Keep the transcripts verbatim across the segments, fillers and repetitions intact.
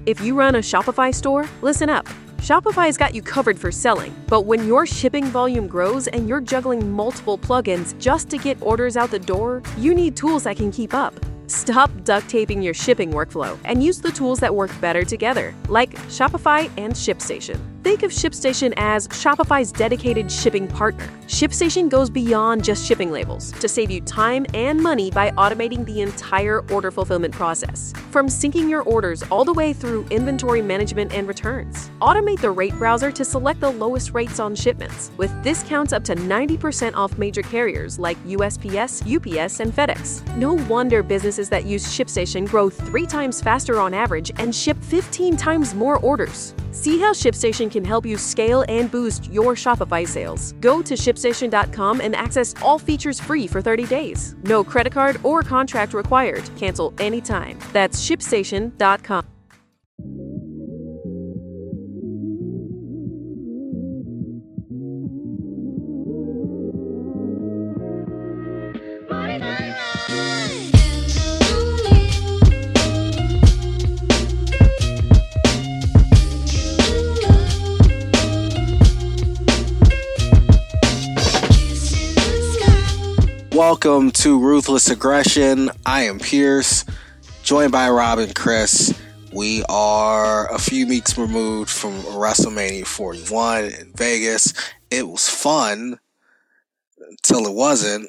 If you run a Shopify store, listen up. Shopify's got you covered for selling, but when your shipping volume grows and you're juggling multiple plugins just to get orders out the door, you need tools that can keep up. Stop duct taping your shipping workflow and use the tools that work better together, like Shopify and ShipStation. Think of ShipStation as Shopify's dedicated shipping partner. ShipStation goes beyond just shipping labels to save you time and money by automating the entire order fulfillment process. From syncing your orders all the way through inventory management and returns. Automate the rate browser to select the lowest rates on shipments, with discounts up to ninety percent off major carriers like U S P S, U P S, and FedEx. No wonder businesses that use ShipStation grow three times faster on average and ship fifteen times more orders. See how ShipStation can help you scale and boost your Shopify sales. Go to ship station dot com and access all features free for thirty days. No credit card or contract required. Cancel anytime. That's ship station dot com. Welcome to Ruthless Aggression. I am Pierce, joined by Rob and Chris. We are a few weeks removed from WrestleMania forty-one in Vegas. It was fun until it wasn't.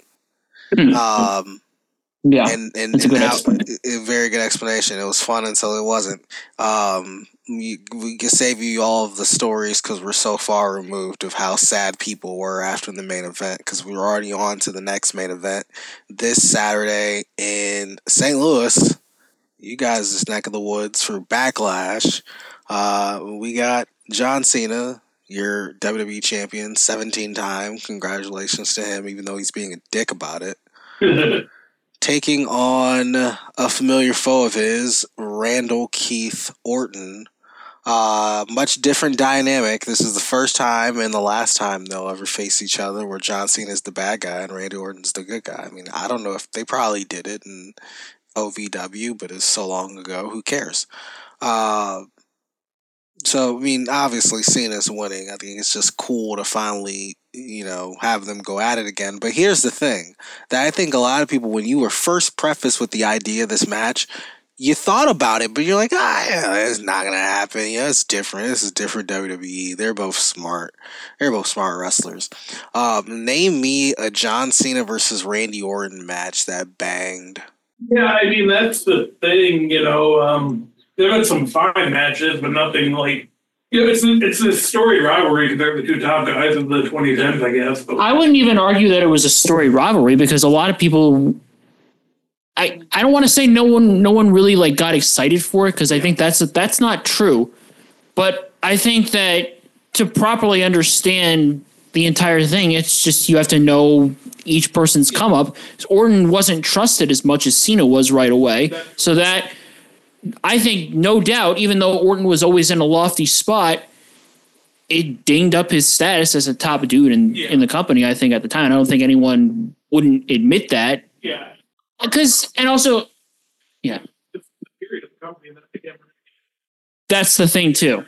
Um, yeah, and and, and now, a very good explanation. It was fun until it wasn't. Um, we, we can save you all of the stories because we're so far removed of how sad people were after the main event, because we were already on to the next main event this Saturday in Saint Louis. You guys' neck of the woods for Backlash. Uh, we got John Cena, your W W E champion, seventeen time. Congratulations to him, even though he's being a dick about it. Taking on a familiar foe of his, Randall Keith Orton. Uh, much different dynamic. This is the first time and the last time they'll ever face each other where John Cena is the bad guy and Randy Orton's the good guy. I mean, I don't know if they probably did it in O V W, but it's so long ago. Who cares? Uh, so, I mean, obviously Cena's winning. I think it's just cool to finally, you know, have them go at it again. But here's the thing that I think a lot of people, when you were first prefaced with the idea of this match, you thought about it, but you're like, ah, yeah, it's not going to happen. Yeah, it's different. This is different W W E. They're both smart. They're both smart wrestlers. Um, name me a John Cena versus Randy Orton match that banged. Yeah, I mean, that's the thing, you know. Um, there have been some fine matches, but nothing like, you know, it's, it's a story rivalry compared to the two top guys of the twenty tens, I guess. But I wouldn't even argue that it was a story rivalry because a lot of people... I, I don't want to say no one no one really like got excited for it because I think that's that's not true, but I think that to properly understand the entire thing, it's just you have to know each person's come up. Orton wasn't trusted as much as Cena was right away, so that I think no doubt, even though Orton was always in a lofty spot, it dinged up his status as a top dude in yeah. in the company. I think at the time, I don't think anyone wouldn't admit that. Yeah. Because, and also, yeah. It's the period of the company that they get. That's the thing, too.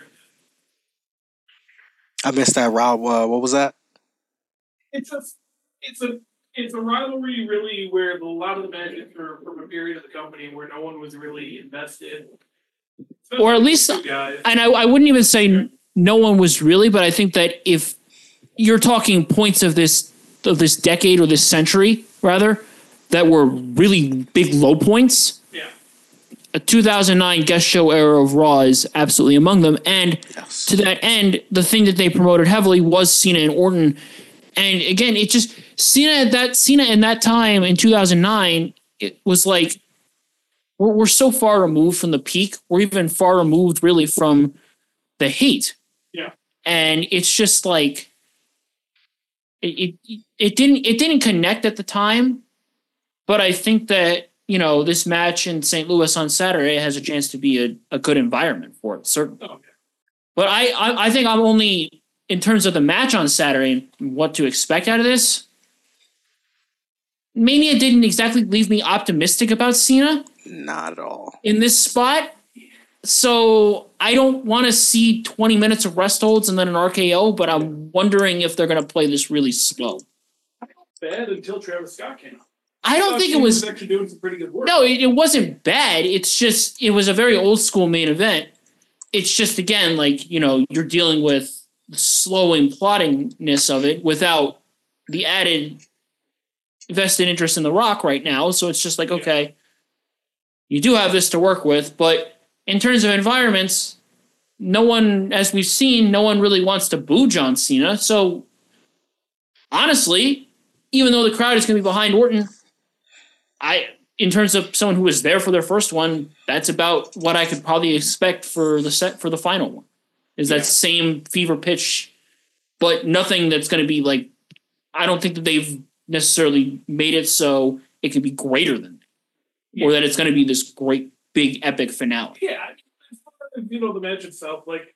I missed that, Rob. Uh, what was that? It's a, it's a, it's a rivalry, really, where a lot of the matches are from a period of the company where no one was really invested. Or at least, and I, I wouldn't even say no one was really, but I think that if you're talking points of this of this decade or this century, rather, that were really big low points. Yeah. A two thousand nine guest show era of Raw is absolutely among them. And yes. To that end, the thing that they promoted heavily was Cena and Orton. And again, it just Cena at that Cena in that time in two thousand nine, it was like we're we're so far removed from the peak. We're even far removed really from the hate. Yeah. And it's just like it it, it didn't it didn't connect at the time. But I think that, you know, this match in Saint Louis on Saturday has a chance to be a, a good environment for it, certainly. Okay. But I, I, I think I'm only, in terms of the match on Saturday and what to expect out of this, Mania didn't exactly leave me optimistic about Cena. Not at all. In this spot. So I don't want to see twenty minutes of rest holds and then an R K O, but I'm wondering if they're going to play this really slow. Bad until Travis Scott came out. I don't think it was, was actually doing some pretty good work. No, it, it wasn't bad. It's just it was a very old school main event. It's just again like you know you're dealing with the slowing plottingness of it without the added vested interest in The Rock right now. So it's just like okay, you do have this to work with, but in terms of environments, no one, as we've seen, no one really wants to boo John Cena. So honestly, even though the crowd is going to be behind Orton, I, in terms of someone who was there for their first one, that's about what I could probably expect for the set for the final one. Is that yeah. same fever pitch, but nothing that's going to be like. I don't think that they've necessarily made it so it could be greater than that, yeah. or that it's going to be this great big epic finale. Yeah, as far as, you know, the match itself, like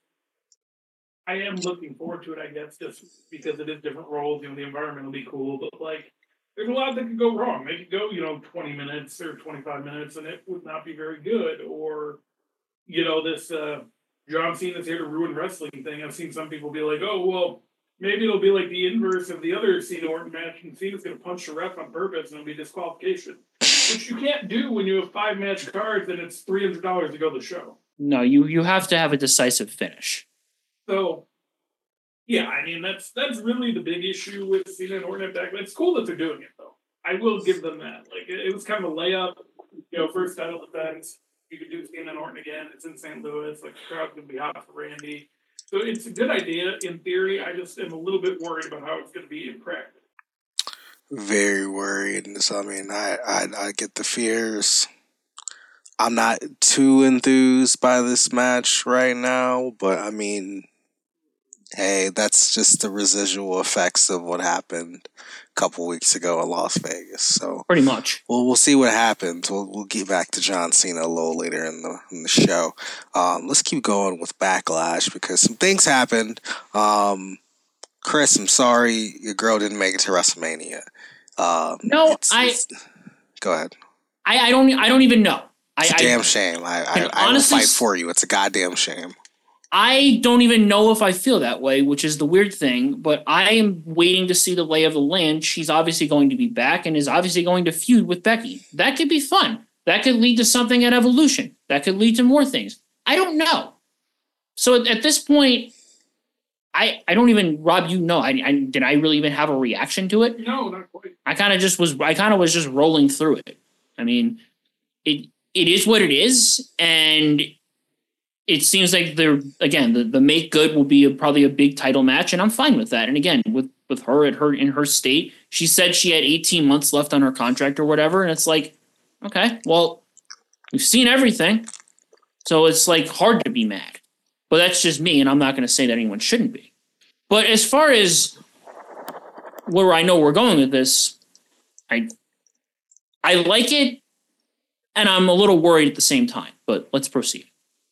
I am looking forward to it. I guess just because it is different roles, you know, the environment will be cool, but like. There's a lot that could go wrong. They could go, you know, twenty minutes or twenty-five minutes, and it would not be very good. Or, you know, this uh, John Cena's here to ruin wrestling thing. I've seen some people be like, oh, well, maybe it'll be like the inverse of the other Cena Orton match, and Cena's going to punch the ref on purpose, and it'll be disqualification. Which you can't do when you have five match cards and it's three hundred dollars to go to the show. No, you, you have to have a decisive finish. So... Yeah, I mean, that's that's really the big issue with Cena and Orton at back. It's cool that they're doing it, though. I will give them that. Like, it, it was kind of a layup. You know, first title defense. You could do Cena and Orton again. It's in Saint Louis. Like, the crowd's going to be hot for Randy. So it's a good idea in theory. I just am a little bit worried about how it's going to be in practice. Very worried. So, I mean, I, I, I get the fears. I'm not too enthused by this match right now, but, I mean... Hey, that's just the residual effects of what happened a couple weeks ago in Las Vegas. So pretty much, we'll we'll see what happens. We'll we'll get back to John Cena a little later in the in the show. Um, let's keep going with Backlash because some things happened. Um, Chris, I'm sorry your girl didn't make it to WrestleMania. Um, no, it's, I it's, go ahead. I, I don't I don't even know. It's I, a damn I, shame. I I, I will fight for you. It's a goddamn shame. I don't even know if I feel that way, which is the weird thing, but I am waiting to see the lay of the land. She's obviously going to be back and is obviously going to feud with Becky. That could be fun. That could lead to something at Evolution. That could lead to more things. I don't know. So at this point, I I don't even, Rob, you know, I, I did I really even have a reaction to it? No, not quite. I kind of just was, I kind of was just rolling through it. I mean, it it is what it is, and it seems like they're, again, the, the make good will be a, probably a big title match, and I'm fine with that. And again, with, with her at her in her state, she said she had eighteen months left on her contract or whatever, and it's like, okay, well, we've seen everything, so it's like hard to be mad. But that's just me, and I'm not going to say that anyone shouldn't be. But as far as where I know we're going with this, I I like it, and I'm a little worried at the same time. But let's proceed.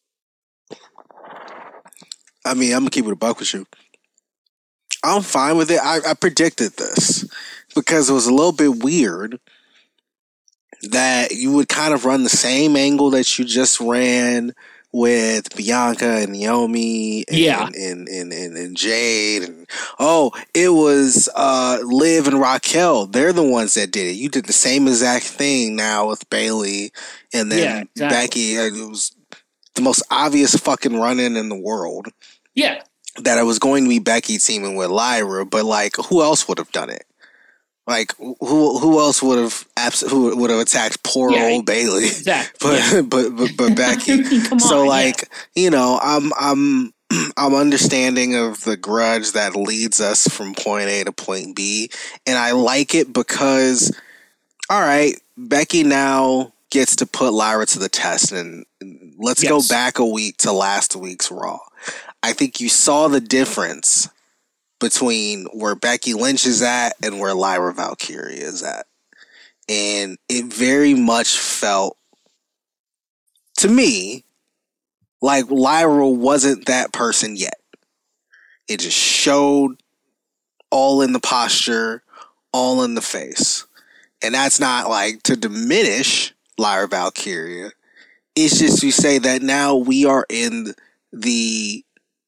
I mean, I'm going to keep it a buck with you. I'm fine with it. I, I predicted this because it was a little bit weird that you would kind of run the same angle that you just ran with Bianca and Naomi and, yeah. and, and, and, and Jade. And, oh, it was uh, Liv and Raquel. They're the ones that did it. You did the same exact thing now with Bayley and then yeah, exactly. Becky. It was the most obvious fucking run-in in the world. Yeah. That it was going to be Becky teaming with Lyra, but like, who else would have done it? Like, who who else would have abs- who would have attacked poor yeah, old Bayley? Exactly. But, yeah. but but but Becky. Come so on, like, yeah. you know, I'm I'm I'm understanding of the grudge that leads us from point A to point B, and I like it because, all right, Becky now gets to put Lyra to the test, and let's yes. go back a week to last week's Raw. I think you saw the difference between where Becky Lynch is at and where Lyra Valkyria is at. And it very much felt, to me, like Lyra wasn't that person yet. It just showed all in the posture, all in the face. And that's not like to diminish Lyra Valkyria. it's just to say that now we are in the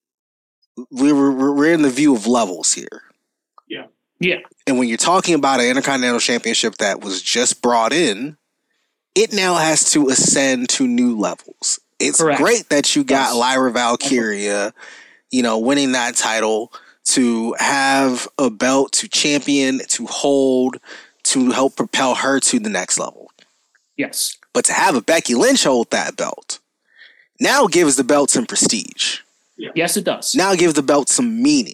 we're we're in the view of levels here. Yeah. Yeah. And when you're talking about an Intercontinental Championship that was just brought in, it now has to ascend to new levels. It's Correct. great that you got Yes. Lyra Valkyria, you know, winning that title to have a belt to champion, to hold, to help propel her to the next level. Yes. But to have a Becky Lynch hold that belt now gives the belt some prestige. Yes, it does. Now gives the belt some meaning.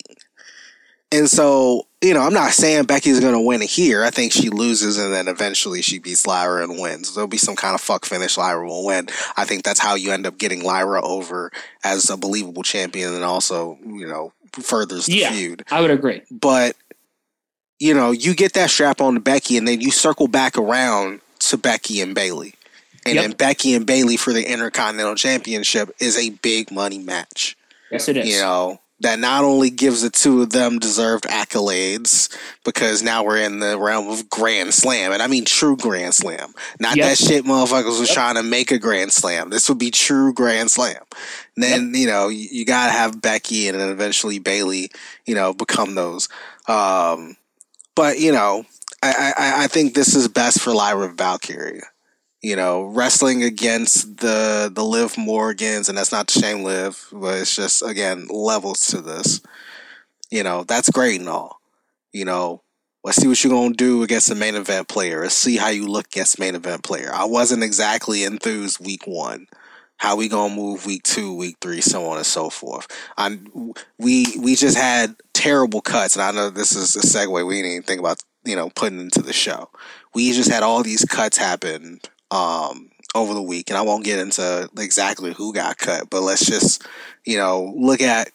And so, you know, I'm not saying Becky's going to win it here. I think she loses and then eventually she beats Lyra and wins. There'll be some kind of fuck finish. Lyra will win. I think that's how you end up getting Lyra over as a believable champion and also, you know, furthers the yeah, feud. I would agree. But, you know, you get that strap on to Becky and then you circle back around to Becky and Bayley. And Yep. then Becky and Bayley for the Intercontinental Championship is a big money match. Yes, it is. You know, that not only gives the two of them deserved accolades, because now we're in the realm of Grand Slam, and I mean true Grand Slam. Not Yep. that shit motherfuckers was Yep. trying to make a Grand Slam. This would be true Grand Slam. And then, you know, you, you gotta have Becky and then eventually Bayley, you know, become those. Um, but, you know, I, I, I think this is best for Lyra Valkyria. You know, wrestling against the the Liv Morgans, and that's not to shame Liv, but it's just, again, levels to this. You know, that's great and all. You know, let's see what you're going to do against the main event player. Let's see how you look against the main event player. I wasn't exactly enthused week one. How we going to move week two, week three, so on and so forth. I, we, we just had terrible cuts, and I know this is a segue we didn't even think about, you know, putting into the show. We just had all these cuts happen um over the week, and I won't get into exactly who got cut, but let's just, you know, look at,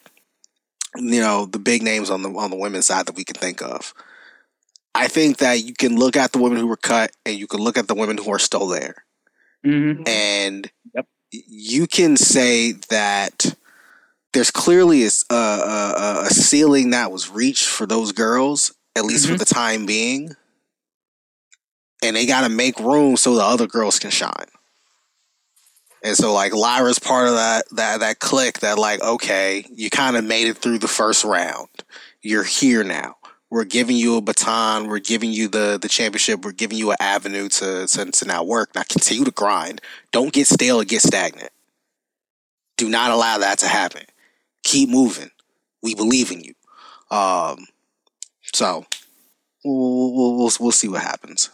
you know, the big names on the on the women's side that we can think of. I think that you can look at the women who were cut and you can look at the women who are still there. Mm-hmm. And Yep. you can say that there's clearly a, a, a ceiling that was reached for those girls, at least Mhm. for the time being. And they got to make room so the other girls can shine. And so, like, Lyra's part of that that that clique that, like, okay, you kind of made it through the first round. You're here now. We're giving you a baton. We're giving you the the championship. We're giving you an avenue to, to, to now work. Now continue to grind. Don't get stale or get stagnant. Do not allow that to happen. Keep moving. We believe in you. Um, so, we'll, we'll, we'll, we'll see what happens.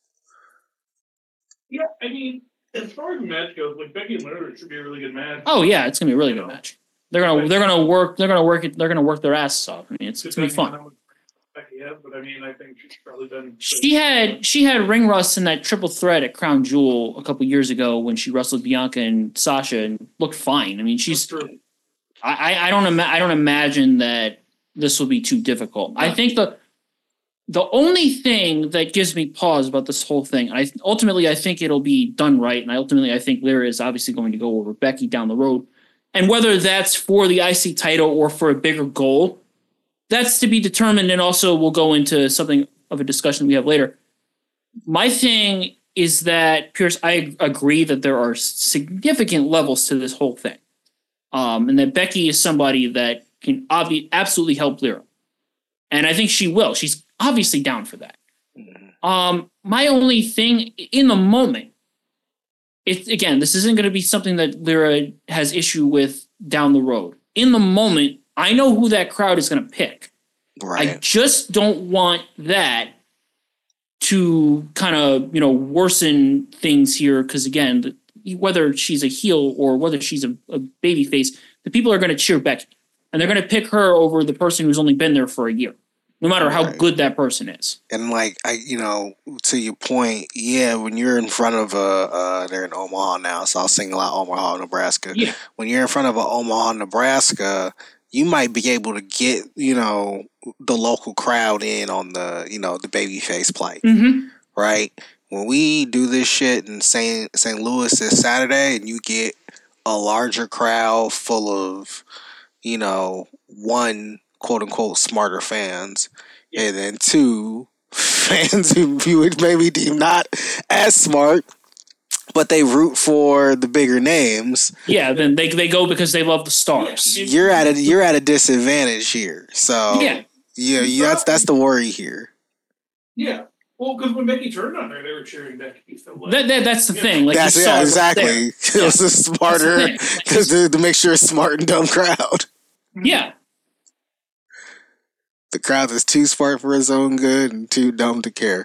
Yeah, I mean, as far as the match goes, like Becky and Lyra should be a really good match. Oh yeah, it's gonna be a really good match. They're gonna they're gonna work they're gonna work it they're gonna work their asses off. I mean, it's it's gonna be Depending on fun. how much Becky has, but I mean, I think she's probably done. She had she had ring rust in that triple threat at Crown Jewel a couple years ago when she wrestled Bianca and Sasha and looked fine. I mean, she's True. I I don't ima- I don't imagine that this will be too difficult. I think the the only thing that gives me pause about this whole thing, I ultimately I think it'll be done right, and I ultimately I think Lyra is obviously going to go over Becky down the road, and whether that's for the I C title or for a bigger goal, that's to be determined, and also we'll go into something of a discussion we have later. My thing is that, Pierce, I agree that there are significant levels to this whole thing, um, and that Becky is somebody that can obvi- absolutely help Lyra, and I think she will. She's obviously down for that. Um, my only thing in the moment, it again, this isn't going to be something that Lyra has issue with down the road. In the moment, I know who that crowd is going to pick. Right. I just don't want that to kind of, you know, worsen things here. Because again, the, whether she's a heel or whether she's a, a baby face, the people are going to cheer Becky, and they're going to pick her over the person who's only been there for a year, no matter how Right. good that person is. And like I, you know, to your point, yeah, when you're in front of a, uh, they're in Omaha now, so I'll single out Omaha, Nebraska. Yeah. When you're in front of a Omaha, Nebraska, you might be able to get, you know, the local crowd in on the, you know, the babyface plight, Mm-hmm. right? When we do this shit in Saint Saint Louis this Saturday, and you get a larger crowd full of, you know, one quote unquote smarter fans, and then two fans who you would maybe deem not as smart, but they root for the bigger names. Yeah, then they they go because they love the stars. Yeah. You're at a you're at a disadvantage here. So Yeah. yeah, yeah that's that's the worry here. Yeah. Well, because when Becky turned on her, they were cheering Becky. So like, That, that that's the yeah. thing. Like That's you yeah, saw it right exactly. there. It was a smarter That's the thing. because to, to make sure it's smart and dumb crowd. Yeah. The crowd is too smart for its own good and too dumb to care.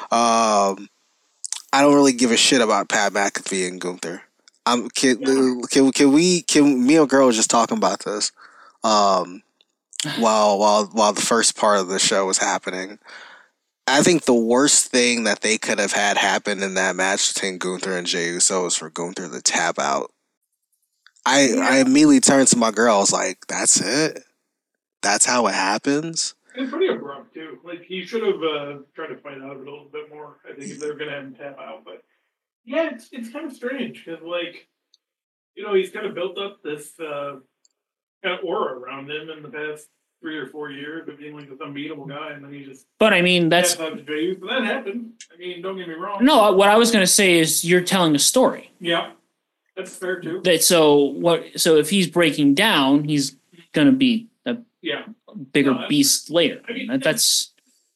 Um, I don't really give a shit about Pat McAfee and Gunther. I'm can, can can we can me and girl was just talking about this um, while while while the first part of the show was happening. I think the worst thing that they could have had happen in that match between Gunther and Jey Uso is for Gunther to tap out. I Yeah. I immediately turned to my girl. I was like, "That's it. That's how it happens." It's pretty abrupt too. Like he should have uh, tried to fight out of it a little bit more. I think if they were gonna have him tap out, but yeah, it's it's kind of strange because like you know he's kind of built up this uh, kind of aura around him in the past three or four years of being like this unbeatable guy, and then he just But I mean, that's taps out to Jey Uso. That happened. I mean, don't get me wrong. no. What I was going to say is you're telling a story. Yeah, that's fair too. That so what? So if he's breaking down, he's going to be a Yeah, bigger No, beast later. I mean, That- that's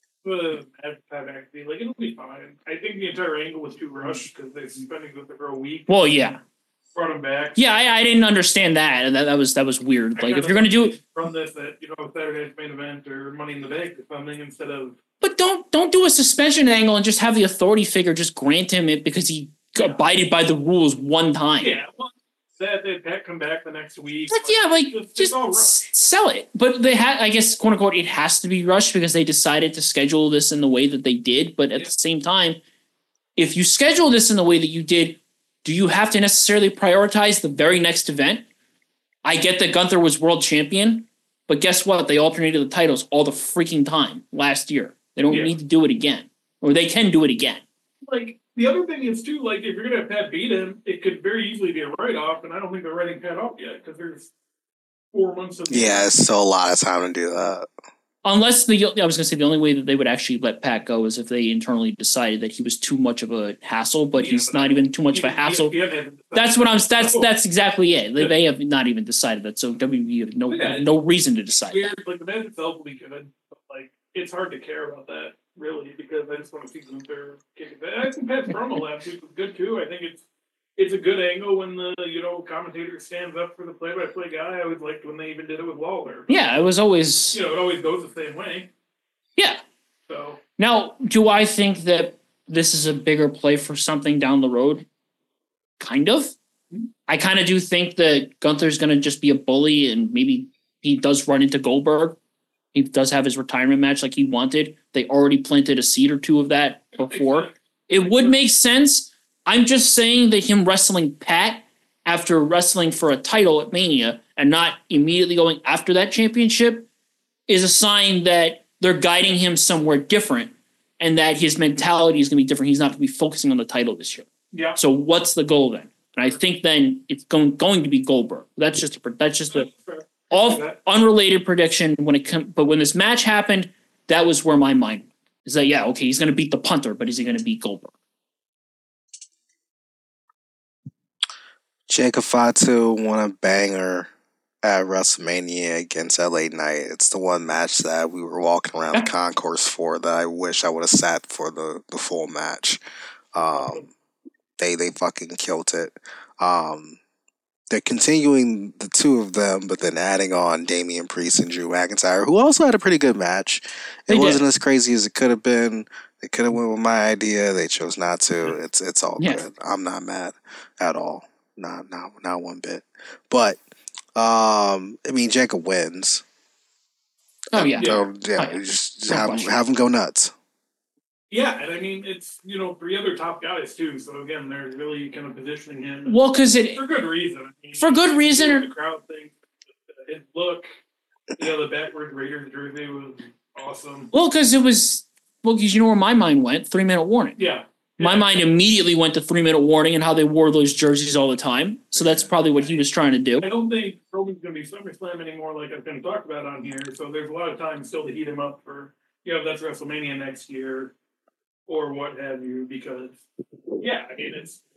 but Pat McAfee, like it'll be fine. I think the entire angle was too rushed because they suspended Gunther for a week, well, yeah, brought him back. yeah. I, I didn't understand that. That that was that was weird. Like if you're going to do it, from this at you know Saturday night's main event or Money in the Bank or something instead of but don't don't do a suspension angle and just have the authority figure just grant him it because he abided by the rules one time. yeah. Well, that they Pat come back the next week. But yeah, like It's- it's just all s- rushed. sell it. But they had, I guess, quote unquote, it has to be rushed because they decided to schedule this in the way that they did. But at Yeah. the same time, if you schedule this in the way that you did, do you have to necessarily prioritize the very next event? I get that Gunther was world champion, but guess what? They alternated the titles all the freaking time last year. They don't Yeah. need to do it again, or they can do it again. Like the other thing is too, like if you're gonna have Pat beat him, it could very easily be a write off, and I don't think they're writing Pat off yet because there's four months of Yeah, it's still a lot of time to do that. Unless the, I was going to say the only way that they would actually let Pat go is if they internally decided that he was too much of a hassle, but Yeah, he's but not even too much of a He- he- hassle. he hasn't- That's what I'm. That's that's exactly it. They, Yeah. they have not even decided that. So W W E have no Yeah. no reason to decide weird. that. Like the match itself will be good, but like it's hard to care about that really because I just want to see Gunther kick it. I think Pat's promo last week was good too. I think it's it's a good angle when the you know commentator stands up for the play-by-play guy. I always liked when they even did it with Lawler. Yeah, it was always You know, it always goes the same way. yeah. So Now, do I think that this is a bigger play for something down the road? Kind of. I kind of do think that Gunther's going to just be a bully, and maybe he does run into Goldberg. He does have his retirement match like he wanted. They already planted a seed or two of that before. It would make sense. I'm just saying that him wrestling Pat after wrestling for a title at Mania and not immediately going after that championship is a sign that they're guiding him somewhere different and that his mentality is going to be different. He's not going to be focusing on the title this year. yeah, So what's the goal then? And I think then it's going going to be Goldberg. That's just a, that's just a that's fair. all unrelated prediction when it comes. But when this match happened, that was where my mind is. That yeah, okay, he's going to beat the punter, but is he going to beat Goldberg? Jacob Fatu won a banger at WrestleMania against L A Knight. It's the one match that we were walking around the concourse for that I wish I would have sat for the, the full match. Um, they they fucking killed it. Um, they're continuing the two of them, but then adding on Damian Priest and Drew McIntyre, who also had a pretty good match. It They did. wasn't as crazy as it could have been. They could have went with my idea. They chose not to. It's it's all Yeah. good. I'm not mad at all. Not not not one bit. But um, I mean, Jacob wins. Oh yeah, Yeah. So, yeah, Oh, yeah. just, just No have him, question. have him go nuts. Yeah, and I mean it's you know three other top guys too. So again, they're really kind of positioning him well, because it for good reason. I mean, for good reason. the crowd thing, his look, you know, the backwards Raiders jersey was awesome. Well, because it was well, because you know where my mind went. Three minute warning. Yeah, My Yeah. mind immediately went to three minute warning and how they wore those jerseys all the time. So that's probably what he was trying to do. I don't think Roman's going to be SummerSlam anymore, like I've been talked about on here. So there's a lot of time still to heat him up for, you know, that's WrestleMania next year or what have you. Because, yeah, I mean, it's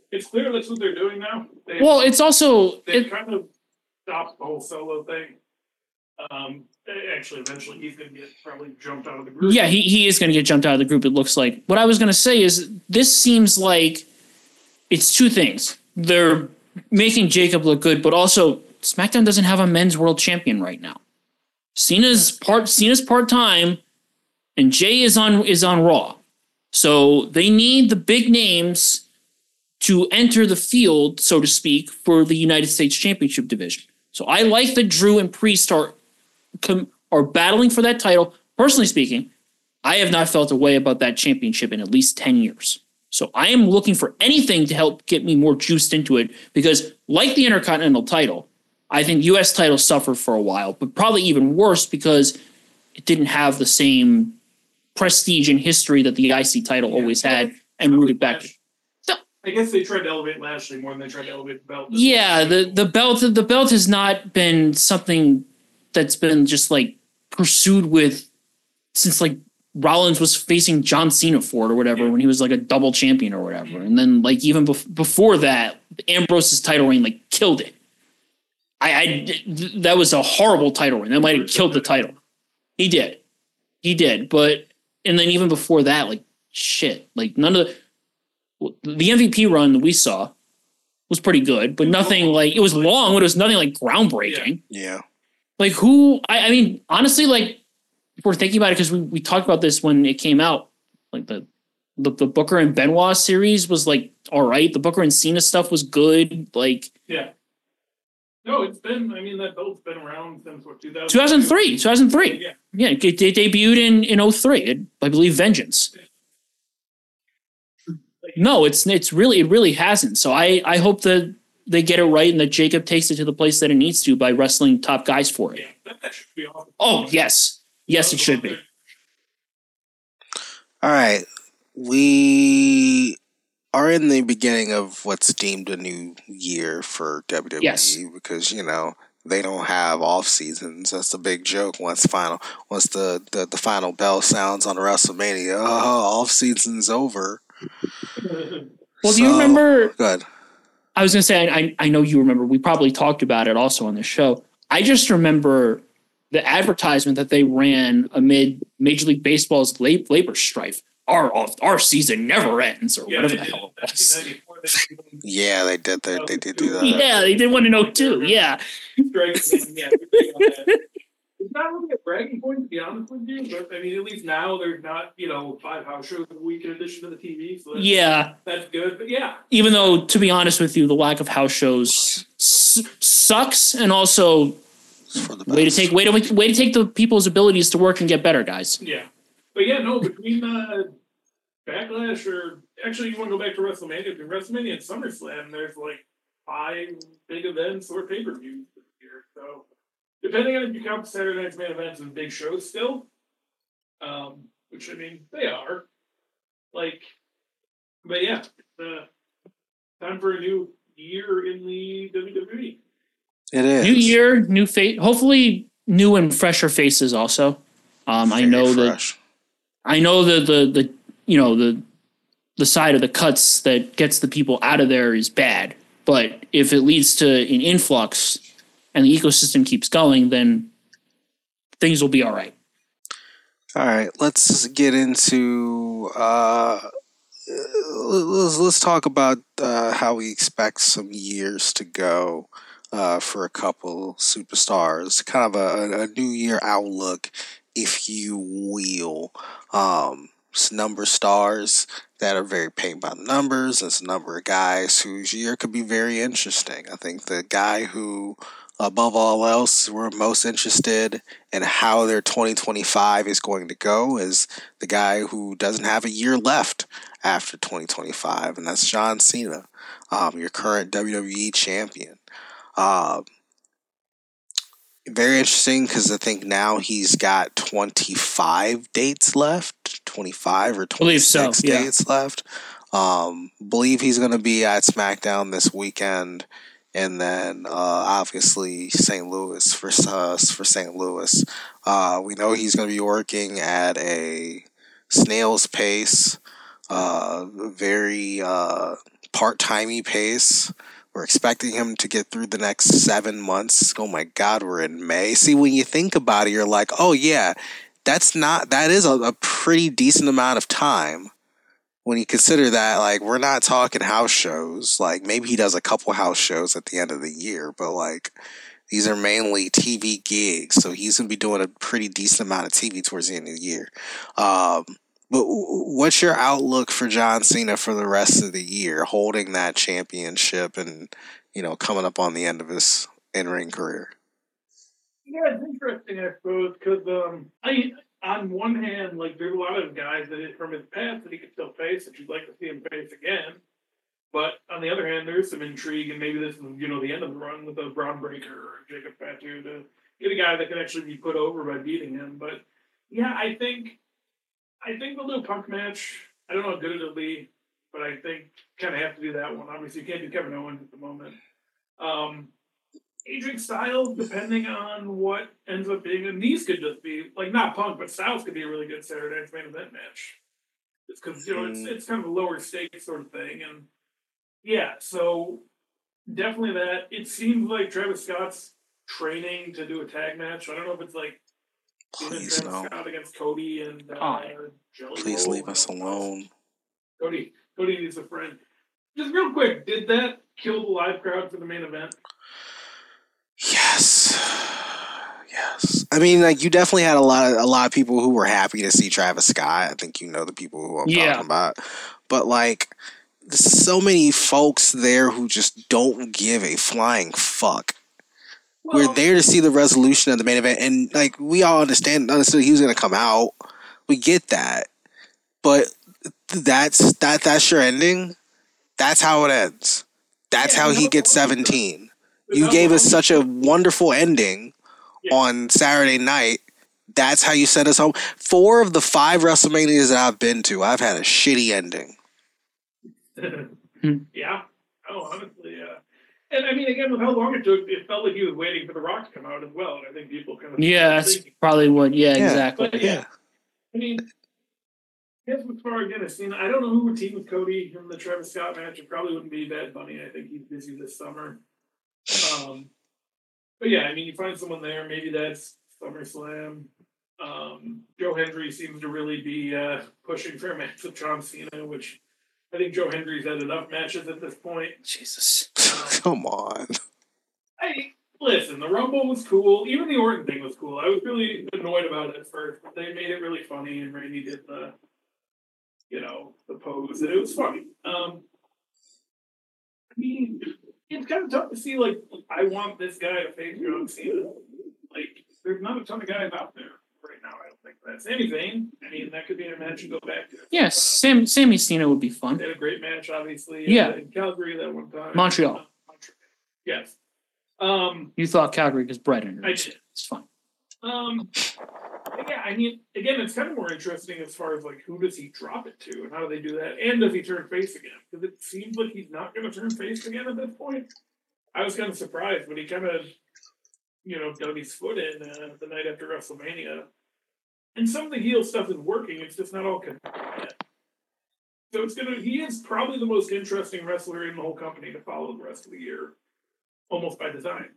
it's clear that's what they're doing now. They, Well, it's also they it, kind of stopped the whole solo thing. Um, actually, eventually he's going to get probably jumped out of the group. yeah, he he is going to get jumped out of the group. It looks like. What I was going to say is this seems like it's two things. They're making Jacob look good, but also SmackDown doesn't have a men's world champion right now. Cena's part Cena's part time, and Jay is on is on Raw. So they need the big names to enter the field, so to speak, for the United States Championship division. So I like that Drew and Priest are are battling for that title. Personally speaking, I have not felt a way about that championship in at least ten years. So I am looking for anything to help get me more juiced into it because, like the Intercontinental title, I think U S titles suffered for a while, but probably even worse because it didn't have the same prestige and history that the I C title yeah. always had and rooted back to. I guess they tried to elevate Lashley more than they tried to elevate the belt. Yeah, the, the belt the belt has not been something that's been just like pursued with since like Rollins was facing John Cena for it or whatever yeah. when he was like a double champion or whatever. And then like even bef- before that, Ambrose's title reign like killed it. I, I that was a horrible title reign. That might have killed the title. He did. He did. But and then even before that, like shit, like none of the the M V P run that we saw was pretty good, but nothing like it was long, but it was nothing like groundbreaking. Yeah. Like who, I, I mean, honestly, like if we're thinking about it, because we, we talked about this when it came out, like the, the the Booker and Benoit series was like, all right. The Booker and Cena stuff was good. Like, yeah. No, it's been, I mean, that belt's been around since what, two thousand three? two thousand three. two thousand three. Yeah. Yeah. It, it debuted in, in oh three. It, I believe Vengeance. No, it's it's really it really hasn't. So I, I hope that they get it right and that Jacob takes it to the place that it needs to by wrestling top guys for it. Yeah, that, that should be awesome. Oh yes, yes it should be. All right, we are in the beginning of what's deemed a new year for W W E yes. because you know they don't have off seasons. That's the big joke. Once final, once the, the, the final bell sounds on WrestleMania, oh, off season's over. Well, do you so, remember? Good. I was going to say, I, I know you remember. We probably talked about it also on the show. I just remember the advertisement that they ran amid Major League Baseball's labor strife. Our our season never ends, or yeah, whatever the hell it was. Yeah, they did. They, they did do that. Yeah, they did want to know too. Yeah. It's not really a bragging point, to be honest with you, but I mean, at least now there's not, you know, five house shows a week in addition to the T V. So that's, yeah. That's good, but yeah. Even though, to be honest with you, the lack of house shows s- sucks, and also way to take way to way to take the people's abilities to work and get better, guys. Yeah, but yeah, no, between uh, Backlash or actually, you want to go back to WrestleMania? Between WrestleMania and SummerSlam, there's like five big events or pay per views this year, so. Depending on if you count Saturday night's main events and big shows still, um, which I mean they are, like, but yeah, uh, time for a new year in the W W E. It is new year, new face. Hopefully, new and fresher faces. Also, um, I know that I know the the the you know the the side of the cuts that gets the people out of there is bad, but if it leads to an influx and the ecosystem keeps going, then things will be all right. All right, let's get into uh, let's let's talk about uh, how we expect some years to go uh, for a couple superstars. Kind of a, a new year outlook, if you will. Um, some number of stars that are very paid by the numbers, and some number of guys whose year could be very interesting. I think the guy who above all else, we're most interested in how their twenty twenty-five is going to go is the guy who doesn't have a year left after twenty twenty-five, and that's John Cena, um, your current W W E champion. Um, very interesting because I think now he's got twenty-five dates left, twenty-five or twenty-six so, yeah. dates left. Um, believe he's going to be at SmackDown this weekend. And then, uh, obviously, Saint Louis for us for Saint Louis. Uh, we know he's going to be working at a snail's pace, uh, very uh, part-timey pace. We're expecting him to get through the next seven months. Oh my God, we're in May. See, when you think about it, you're like, oh yeah, that's not, that is a, a pretty decent amount of time. When you consider that, like, we're not talking house shows. Like, maybe he does a couple house shows at the end of the year, but like, these are mainly T V gigs. So he's going to be doing a pretty decent amount of T V towards the end of the year. Um, But what's your outlook for John Cena for the rest of the year, holding that championship and, you know, coming up on the end of his in-ring career? Yeah, it's interesting, I suppose, because um, I, on one hand, like, there's a lot of guys that from his past that he could still face that you'd like to see him face again. But on the other hand, there's some intrigue, and maybe this is, you know, the end of the run with a Braun Breaker or Jacob Fatu to get a guy that can actually be put over by beating him. But yeah, I think. I think the Lil Punk match, I don't know how good it'll be, but I think kind of have to do that one. Obviously, you can't do Kevin Owens at the moment. Um, Adrian Styles, depending on what ends up being, and these could just be, like, not Punk, but Styles could be a really good Saturday Night's main event match. It's because, you know, it's, it's kind of a lower stakes sort of thing. And yeah, so definitely that. It seems like Travis Scott's training to do a tag match. I don't know if it's like, Please no. Scott against Cody and uh, oh. Jelly Please Roll. leave us alone. Cody, Cody needs a friend. Just real quick, did that kill the live crowd for the main event? Yes, yes. I mean, like, you definitely had a lot of a lot of people who were happy to see Travis Scott. I think you know the people who I'm yeah. talking about. But like, there's so many folks there who just don't give a flying fuck. We're there to see the resolution of the main event, and like, we all understand, honestly, he was going to come out. We get that, but that's that. That's your ending. That's how it ends. That's yeah, how he gets seventeen. You gave us such a wonderful ending yeah. on Saturday night. That's how you sent us home. Four of the five WrestleManias that I've been to, I've had a shitty ending. yeah. Oh, honestly, yeah. And I mean, again, with how long it took, it felt like he was waiting for The Rock to come out as well. And I think people kind of yeah, that's thinking. probably what. Yeah, yeah. exactly. But, yeah. yeah, I mean, I guess as far again as Cena, I don't know who would team with Cody from the Travis Scott match. It probably wouldn't be Bad Bunny. I think he's busy this summer. Um, but yeah, I mean, you find someone there. Maybe that's SummerSlam. Um, Joe Hendry seems to really be uh, pushing for a match with John Cena, which. I think Joe Hendry's had enough matches at this point. Jesus. Um, Come on. Hey, listen, the Rumble was cool. Even the Orton thing was cool. I was really annoyed about it at first, but they made it really funny, and Randy did the, you know, the pose, and it was funny. Um, I mean, it's kind of tough to see, like, I want this guy to face John Cena. Like, there's not a ton of guys out there right now, I don't think. That Sami Zayn, I mean, that could be a match you go back to. Yes, uh, Sam, Sami Cena would be fun. They had a great match, obviously. Yeah. In Calgary that one time. Montreal. Uh, Montreal. Yes. Um, you thought Calgary because Brendan. I did. It's fun. Um, yeah, I mean, again, it's kind of more interesting as far as, like, who does he drop it to and how do they do that? And does he turn face again? Because it seems like he's not going to turn face again at this point. I was kind of surprised when he kind of, you know, dug his foot in uh, the night after WrestleMania. And some of the heel stuff is working. It's just not all connected yet. So it's gonna. He is probably the most interesting wrestler in the whole company to follow the rest of the year, almost by design.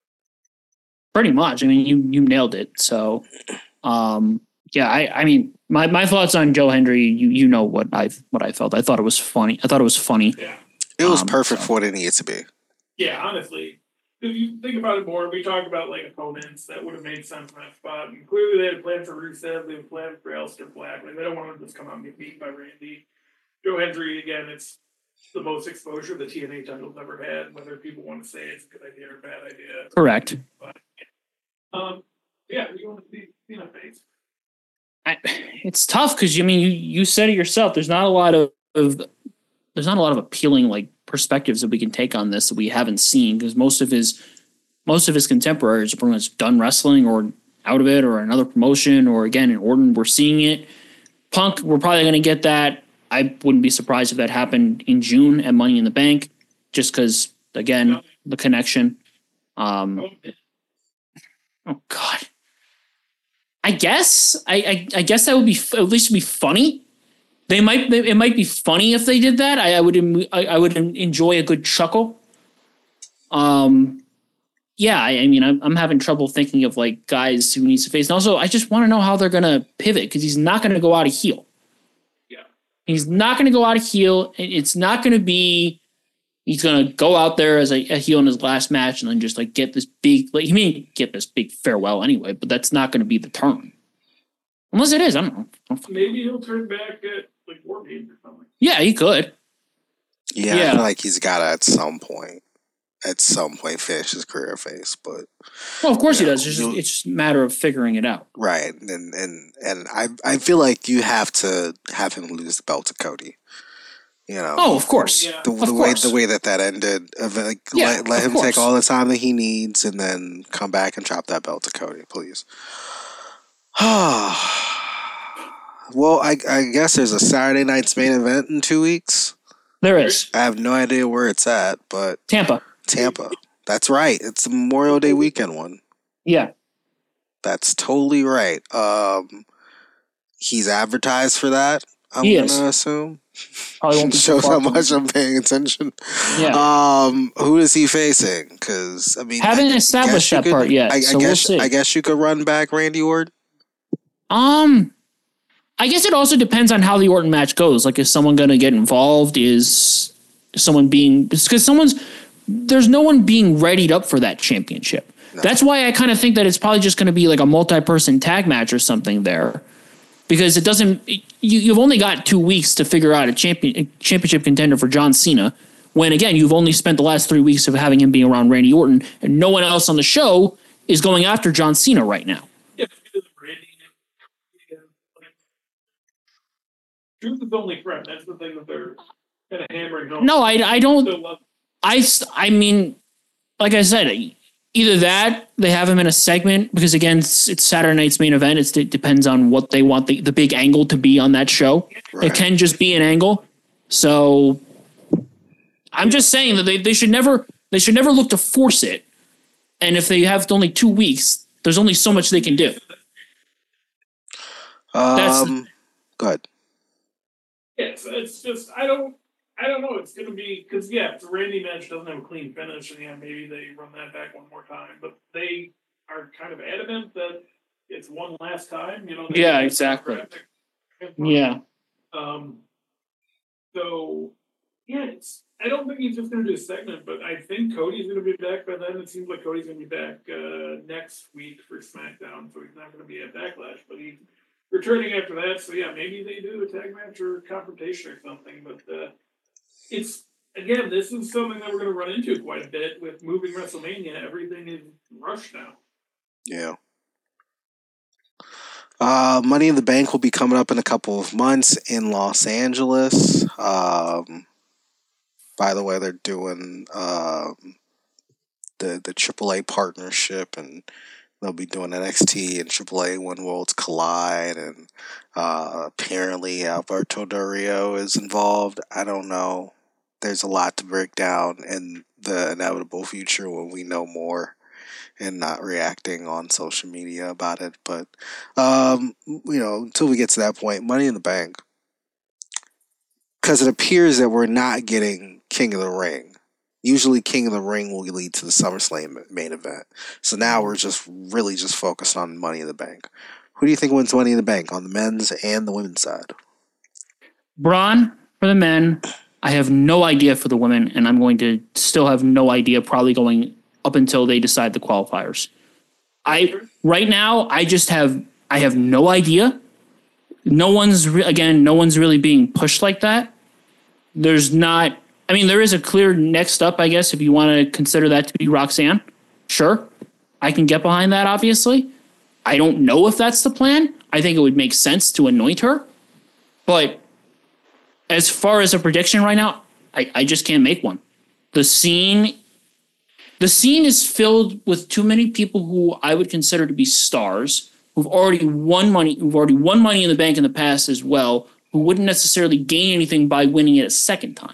Pretty much. I mean, you you nailed it. So, um, yeah. I, I mean, my, my thoughts on Joe Hendry. You you know what I what I felt. I thought it was funny. I thought it was funny. Yeah. It was um, perfect so. for what it needed to be. Yeah, honestly. If you think about it more, we talk about, like, opponents that would have made sense in that spot. And clearly they had a plan for Rusev, they had a plan for Aleister Black. Like, they don't want to just come out and get beat by Randy. Joe Hendry, again, it's the most exposure the T N A title's ever had, whether people want to say it's a good idea or a bad idea. Correct. But, yeah. Um, yeah, you want to be, be in a face. I, it's tough because, you I mean, you, you said it yourself. There's not a lot of, of there's not a lot of appealing, like, perspectives that we can take on this that we haven't seen, because most of his most of his contemporaries are pretty much done wrestling or out of it or another promotion, or again in Orton we're seeing it. Punk, we're probably going to get that. I wouldn't be surprised if that happened in June at Money in the Bank, just because again no. the connection. Um, oh God, I guess I, I I guess that would be at least be funny. They might. It might be funny if they did that. I, I would. I, I would enjoy a good chuckle. Um, yeah. I, I mean, I'm, I'm having trouble thinking of like guys who needs to face. And also, I just want to know how they're gonna pivot because he's not going to go out of heel. Yeah. He's not going to go out of heel. It's not going to be. He's going to go out there as a, a heel in his last match and then just like get this big. Like he may get this big farewell anyway, but that's not going to be the turn. Unless it is, I don't know. I don't Maybe he'll turn back at like War Games or something. Yeah, he could. Yeah, Yeah. I feel like he's got to at some point, at some point, finish his career face. But Well, of course he you know, does. It's just, you'll- it's just a matter of figuring it out. right, and and and I I feel like you have to have him lose the belt to Cody. You know, Oh, of course. Yeah. the, of the way course. the way that that ended, of like Yeah, let, let of him course. take all the time that he needs, and then come back and drop that belt to Cody, please. Well, I I guess there's a Saturday night's main event in two weeks. There is. I have no idea where it's at, but Tampa. Tampa. That's right. It's the Memorial Day weekend one. Yeah. That's totally right. Um, he's advertised for that. I'm He gonna is. assume. Probably won't be so Shows far how from- much I'm paying attention. Yeah. Um, who is he facing? Because I mean, Haven't I established guess you that could- part yet, I, I so we'll guess see. I guess you could run back Randy Orton. Um, I guess it also depends on how the Orton match goes. Like, is someone going to get involved? Is someone being because someone's there's no one being readied up for that championship. That's why I kind of think that it's probably just going to be like a multi-person tag match or something there, because it doesn't. You, you've only got two weeks to figure out a champion a championship contender for John Cena. When again, you've only spent the last three weeks of having him being around Randy Orton, and no one else on the show is going after John Cena right now. Yeah, because of Randy. Yeah, like, truth is only friend. That's the thing that they're kind of hammering home. No, I, I don't. So, uh, I, s- I mean, like I said, either that, they have him in a segment, because again, it's, it's Saturday night's main event. It's, it depends on what they want the, the big angle to be on that show. Right. It can just be an angle. So I'm just saying that they, they should never they should never look to force it. And if they have only two weeks, there's only so much they can do. That's- Um, go ahead. yeah, it's, it's just I don't I don't know. It's gonna be because yeah, if the Randy match doesn't have a clean finish, and yeah, maybe they run that back one more time. But they are kind of adamant that it's one last time. You know. they- Yeah, exactly. Yeah. Um. So yeah, it's. I don't think he's just going to do a segment, but I think Cody's going to be back by then. It seems like Cody's going to be back uh, next week for SmackDown, so he's not going to be at Backlash, but he's returning after that. So yeah, maybe they do a tag match or confrontation or something. But uh, it's again, this is something that we're going to run into quite a bit with moving WrestleMania. Everything is rushed now. Yeah. Uh, Money in the Bank will be coming up in a couple of months in Los Angeles. Um, by the way, they're doing um, the the triple A partnership, and they'll be doing N X T and triple A when Worlds Collide, and uh, apparently Alberto Del Rio is involved. I don't know. There's a lot to break down in the inevitable future when we know more, and not reacting on social media about it. But, um, you know, until we get to that point, Money in the Bank. Because it appears that we're not getting King of the Ring. Usually King of the Ring will lead to the SummerSlam main event. So now we're just really just focused on Money in the Bank. Who do you think wins Money in the Bank on the men's and the women's side? Braun for the men. I have no idea for the women, and I'm going to still have no idea probably going up until they decide the qualifiers. I right now I just have I have no idea. No one's re- again no one's really being pushed like that. There's not. I mean, there is a clear next up, I guess, if you want to consider that to be Roxanne. Sure, I can get behind that. Obviously, I don't know if that's the plan. I think it would make sense to anoint her, but as far as a prediction right now, I, I just can't make one. The scene. The scene is filled with too many people who I would consider to be stars, who've already won money, who've already won Money in the Bank in the past as well, who wouldn't necessarily gain anything by winning it a second time.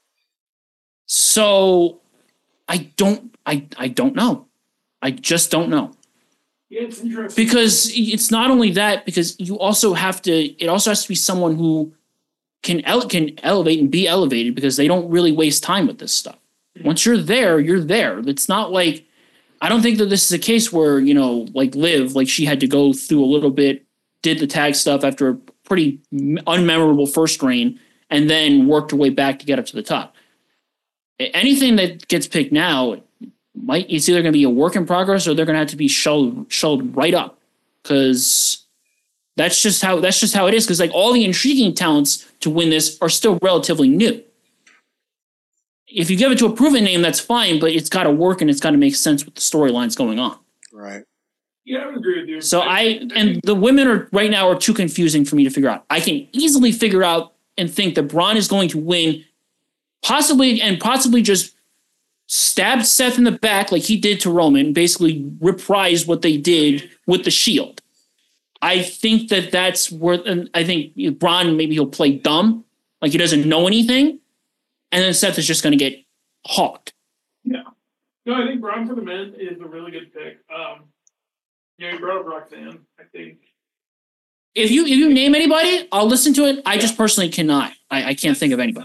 So I don't, I, I don't know. I just don't know. Yeah, it's interesting Because it's not only that, because you also have to, it also has to be someone who can ele- can elevate and be elevated because they don't really waste time with this stuff. Once you're there, you're there. It's not like I don't think that this is a case where, you know, like Liv, like she had to go through a little bit, did the tag stuff after a pretty unmemorable first reign, and then worked her way back to get up to the top. Anything that gets picked now might it's either going to be a work in progress or they're going to have to be shulled, shulled right up because that's just how that's just how it is. Because like all the intriguing talents to win this are still relatively new. If you give it to a proven name, that's fine, but it's got to work and it's got to make sense with the storylines going on. Right. Yeah, I would agree with you. So I and the women are right now are too confusing for me to figure out. I can easily figure out and think that Braun is going to win. Possibly and possibly just stabbed Seth in the back like he did to Roman, basically reprised what they did with the Shield. I think that that's worth. And I think Braun maybe he'll play dumb, like he doesn't know anything, and then Seth is just going to get hawked. Yeah, no, I think Braun for the men is a really good pick. Um, yeah, you brought up Roxanne. I think if you if you name anybody, I'll listen to it. I just personally cannot. I, I can't think of anybody.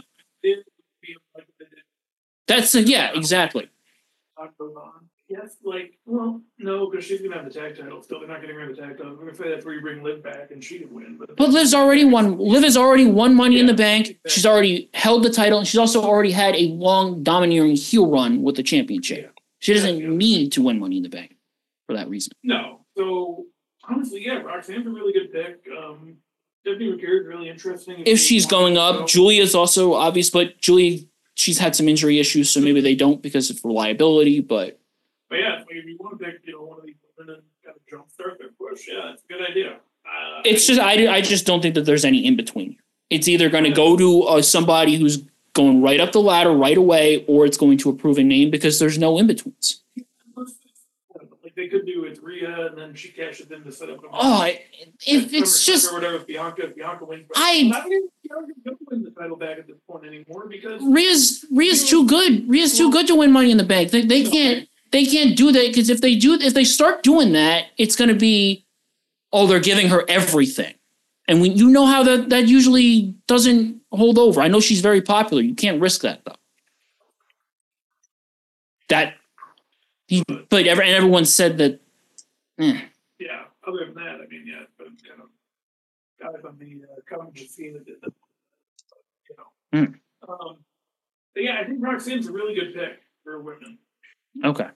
That's a, yeah, exactly. Yes, like, well, no, because she's gonna have the tag title still. They're not getting rid of the tag title. I'm gonna say that's where you bring Liv back and she can win. But, but Liv's already won. Liv has already won Money yeah, in the Bank. Exactly. She's already held the title, and she's also already had a long, domineering heel run with the championship. Yeah. She doesn't yeah, yeah. need to win Money in the Bank for that reason. No. So honestly, yeah, Roxanne's a really good pick. Um, Stephanie McGarrett is really interesting. If, if she's going up, go. Julia's also obvious, but Julie. She's had some injury issues, so maybe they don't because of reliability, but... But yeah, like if you want to pick, you know, one of these women and kind of jumpstart their push, yeah, it's a good idea. Uh, it's just, I, I just don't think that there's any in-between. It's either going to go to uh, somebody who's going right up the ladder right away, or it's going to a proven name because there's no in-betweens. Like they could do it Rhea, and then she cashes in to set up. A oh, I, if it's just or whatever. If Bianca, if Bianca wins, I not even Bianca don't win the title back at this point anymore because Rhea's Rhea's too good. Rhea's too good to win Money in the Bank. They they can't they can't do that because if they do if they start doing that, it's going to be oh they're giving her everything, and we you know how that that usually doesn't hold over. I know she's very popular. You can't risk that though. That. He, but every, and everyone said that. Eh. Yeah. Other than that, I mean, yeah, but kind of guys on the uh, comedy scene that did that. You know. Mm. Um, but yeah, I think Roxanne's a really good pick for women. Okay.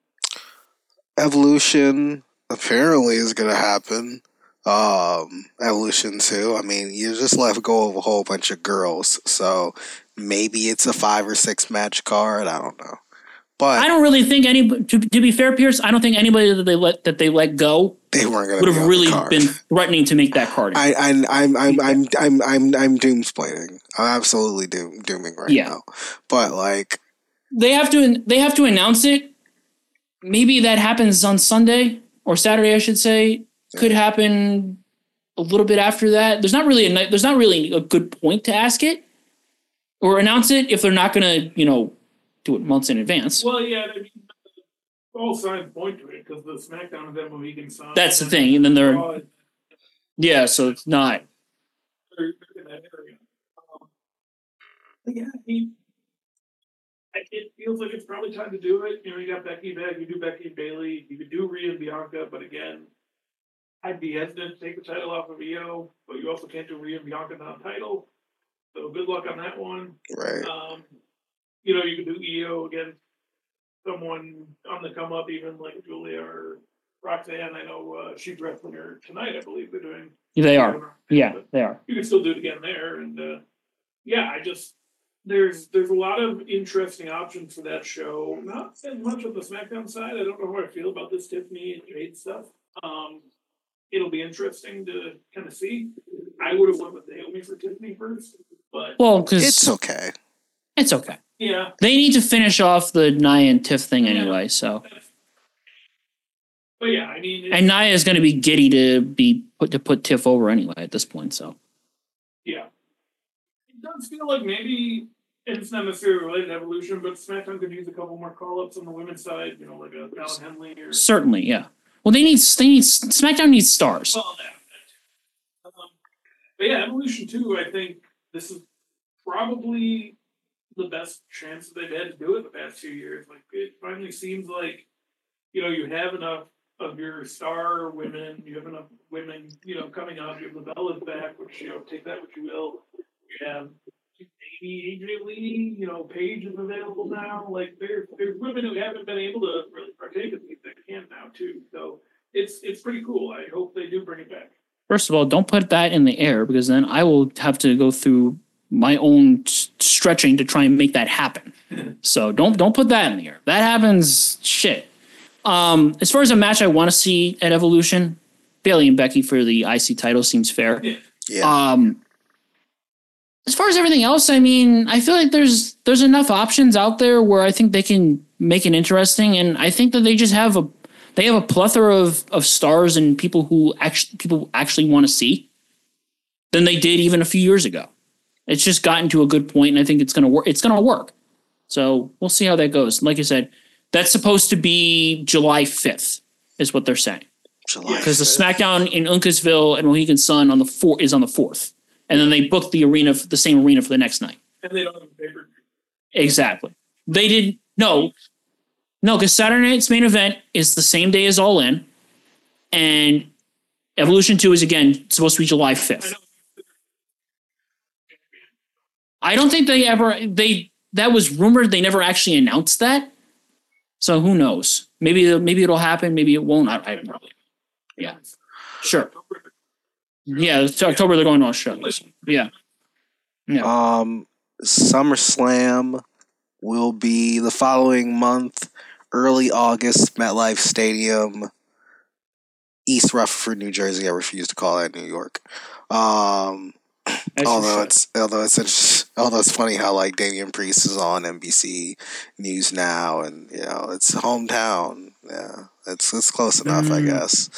Evolution apparently is going to happen. Um, Evolution two. I mean, you just let go of a whole bunch of girls, so maybe it's a five or six match card. I don't know. But I don't really think any. To, to be fair, Pierce, I don't think anybody that they let that they let go they weren't going would have really been threatening to make that card. I, I, I'm, I'm, I'm, I'm, I'm, I'm doomsplaining. I'm absolutely doom, dooming right yeah. now. But like, they have to, they have to announce it. Maybe that happens on Sunday or Saturday, I should say. Yeah. Could happen a little bit after that. There's not really a, there's not really a good point to ask it or announce it if they're not going to, you know. Do it months in advance. Well, yeah, I mean, all signs point to it because the SmackDown event when we can sign. That's the thing, and then they're uh, yeah, so it's not. They're, they're in that area. Um, but yeah, he, it feels like it's probably time to do it. You know, you got Becky back, you do Becky and Bayley, you could do Rhea and Bianca, but again, I'd be hesitant to take the title off of Io, but you also can't do Rhea and Bianca non-title. So good luck on that one. Right. Um, You know, you could do Io against someone on the come up, even like Julia or Roxanne. I know uh, she's wrestling her tonight, I believe they're doing. They are. Yeah, they are. You can still do it again there. And uh, yeah, I just, there's there's a lot of interesting options for that show. Not as much on the SmackDown side. I don't know how I feel about this Tiffany and Jade stuff. Um, it'll be interesting to kind of see. I would have went with Naomi for Tiffany first, but. Well, because. It's okay. It's okay. Yeah. They need to finish off the Nia and Tiff thing anyway, so. But yeah, I mean. And Nia is going to be giddy to be put to put Tiff over anyway at this point, so. Yeah. It does feel like maybe, and it's not necessarily related to Evolution, but SmackDown could use a couple more call-ups on the women's side, you know, like a Fallon Henley or. Certainly, yeah. Well, they need, they need, SmackDown needs stars. Well, yeah. Um, but yeah, Evolution two, I think, this is probably the best chance that they've had to do it the past few years. Like, it finally seems like, you know, you have enough of your star women, you have enough women, you know, coming out. You have the Bellas back, which, you know, take that what you will. You have maybe Adrian Lee, you know, Paige is available now. Like, there, there's women who haven't been able to really partake in these that can now too. So it's it's pretty cool. I hope they do bring it back. First of all, don't put that in the air, because then I will have to go through my own s- stretching to try and make that happen. So don't don't put that in the air. That happens, shit. Um, as far as a match I want to see at Evolution, Bailey and Becky for the I C title seems fair. Yeah. Um, as far as everything else, I mean, I feel like there's there's enough options out there where I think they can make it interesting, and I think that they just have a they have a plethora of of stars and people who actually people actually want to see than they did even a few years ago. It's just gotten to a good point, and I think it's gonna work. It's gonna work. So we'll see how that goes. Like I said, that's supposed to be July fifth, is what they're saying. July Because the fifth. SmackDown in Uncasville and Mohegan Sun on the four is on the fourth, and then they booked the arena, the same arena for the next night. And they don't have a paper. Exactly. They did no, no, because Saturday night's main event is the same day as All In, and Evolution Two is again supposed to be July fifth. I don't think they ever they that was rumored. They never actually announced that. So who knows? Maybe maybe it'll happen. Maybe it won't. I, I don't know. Yeah, sure. Yeah, it's October. They're going to Australia. Yeah, yeah. Um, SummerSlam will be the following month, early August, MetLife Stadium, East Rutherford, New Jersey. I refuse to call that New York. Um, although it's although it's it's although it's funny how like Damian Priest is on N B C News now, and you know it's hometown. Yeah, it's it's close enough, Mm. I guess.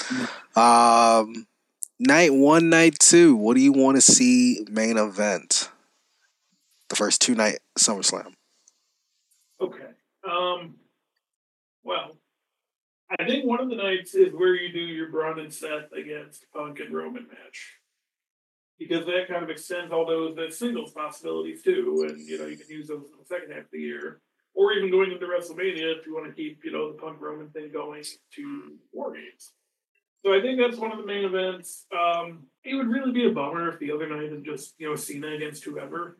Um, night one, night two. What do you want to see main event? The first two night SummerSlam. Okay. Um. Well, I think one of the nights is where you do your Braun and Seth against Punk and Roman match, because that kind of extends all those the singles possibilities too, and you know you can use those in the second half of the year, or even going into WrestleMania if you want to keep you know the Punk Roman thing going to War Games. So I think that's one of the main events. Um, it would really be a bummer if the other night is just you know Cena against whoever,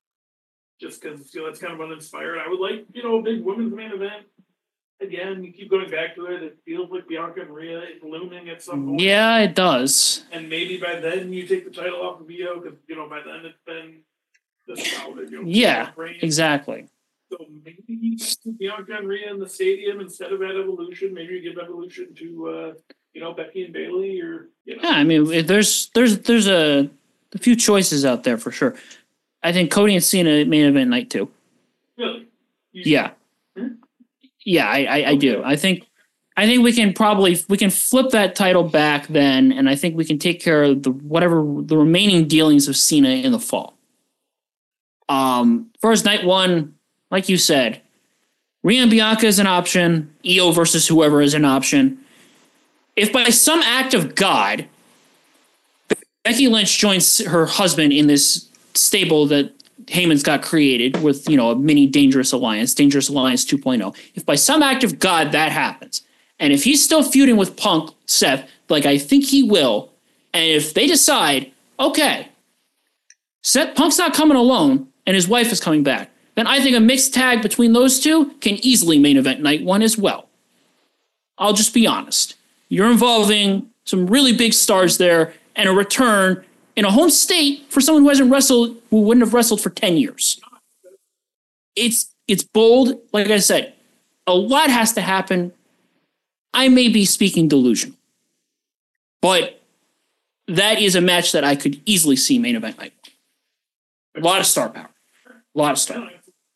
just because you know that's kind of uninspired. I would like you know a big women's main event. Again, you keep going back to it. It feels like Bianca and Rhea is looming at some point. Yeah, it does. And maybe by then you take the title off of Io because, you know, by then it's been the solid, you know, Yeah, reign. exactly. So maybe you put Bianca and Rhea in the stadium instead of at Evolution. Maybe you give Evolution to, uh, you know, Becky and Bailey or, you know. Yeah, I mean, if there's there's there's a, a few choices out there for sure. I think Cody and Cena main event night two. Really? You- Yeah. Hmm? Yeah, I, I, I do. I think I think we can probably we can flip that title back then, and I think we can take care of the whatever the remaining dealings of Cena in the fall. Um, first night one, like you said, Rhea and Bianca is an option. Io versus whoever is an option. If by some act of God, Becky Lynch joins her husband in this stable that Heyman's got created with, you know, a mini Dangerous Alliance, Dangerous Alliance two point oh. If by some act of God that happens, and if he's still feuding with Punk, Seth, like I think he will, and if they decide, okay, Seth Punk's not coming alone and his wife is coming back, then I think a mixed tag between those two can easily main event night one as well. I'll just be honest. You're involving some really big stars there and a return in a home state for someone who hasn't wrestled, who wouldn't have wrestled for ten years. It's it's bold. Like I said, a lot has to happen. I may be speaking delusion, but that is a match that I could easily see main event night. A lot of star power. A lot of star power.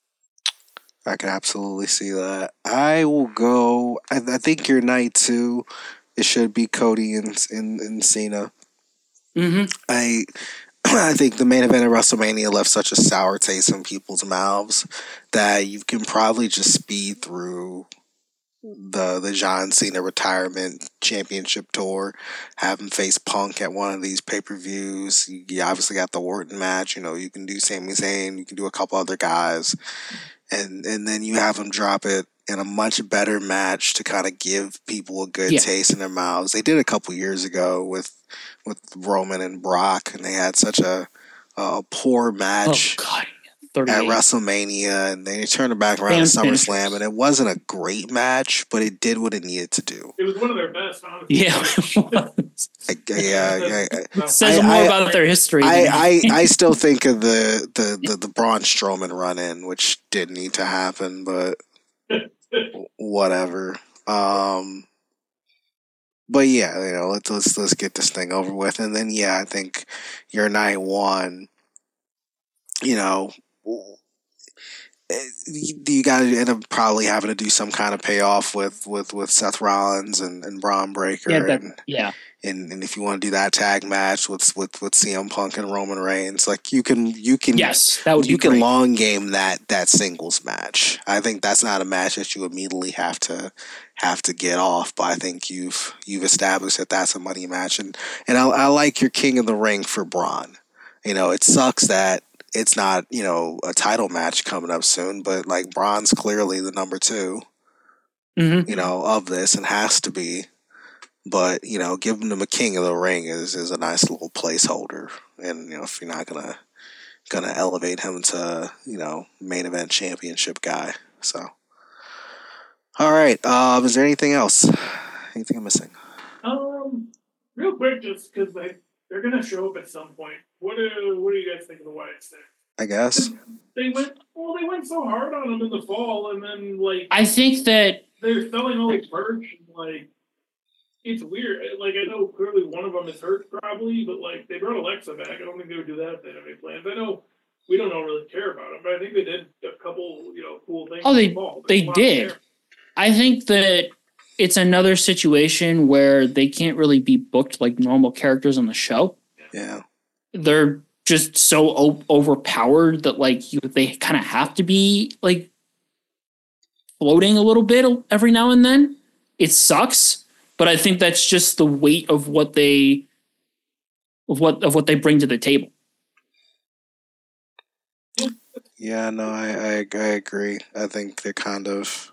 I can absolutely see that. I will go. I, I think your night two, it should be Cody and and, and Cena. Mm-hmm. I I think the main event of WrestleMania left such a sour taste in people's mouths that you can probably just speed through the the John Cena retirement championship tour, have him face Punk at one of these pay per views. You, you obviously got the Orton match. You know, you can do Sami Zayn, you can do a couple other guys, and and then you have him drop it in a much better match to kind of give people a good Yeah. taste in their mouths. They did a couple years ago with with Roman and Brock, and they had such a a poor Oh match God, at thirty-eight. WrestleMania, and they turned it back around at Fans finished. SummerSlam, and it wasn't a great match, but it did what it needed to do. It was one of their best, honestly. Yeah, it was. I, yeah, I, I, It says I- more I- about their history. I, than I, I still think of the, the, the, the Braun Strowman run in, which did need to happen, but whatever. Um, but yeah, you know, let's let's let's get this thing over with, and then yeah, I think your night one, you know, you, you got to end up probably having to do some kind of payoff with with, with Seth Rollins and, and Braun Breaker, yeah, that, and, yeah. and and if you want to do that tag match with with with C M Punk and Roman Reigns, like you can you can Yes, that would you be can great. long game that that singles match. I think that's not a match that you immediately have to have to get off, but I think you've you've established that that's a money match, and and I, I like your King of the Ring for Braun. You know, it sucks that it's not, you know, a title match coming up soon, but like Braun's clearly the number two, Mhm. you know, of this, and has to be. But, you know, giving him a King of the Ring is, is a nice little placeholder. And, you know, if you're not gonna gonna elevate him to, you know, main event championship guy. So all right. Um, is there anything else? Anything I'm missing? Um, real quick, just because they they're gonna show up at some point. What do what do you guys think of the Wyatts there? I guess. They went well. They went so hard on them in the fall, and then like I think that they're selling all this merch. And, like it's weird. Like I know clearly one of them is hurt probably, but like they brought Alexa back. I don't think they would do that if they had any plans. I know we don't know really care about them, but I think they did a couple you know cool things. Oh, in they- the fall. they There's a lot did. there. I think that it's another situation where they can't really be booked like normal characters on the show. Yeah. They're just so o- overpowered that like you, they kind of have to be like floating a little bit every now and then. It sucks, but I think that's just the weight of what they of what of what they bring to the table. Yeah, no, I, I I agree. I think they're kind of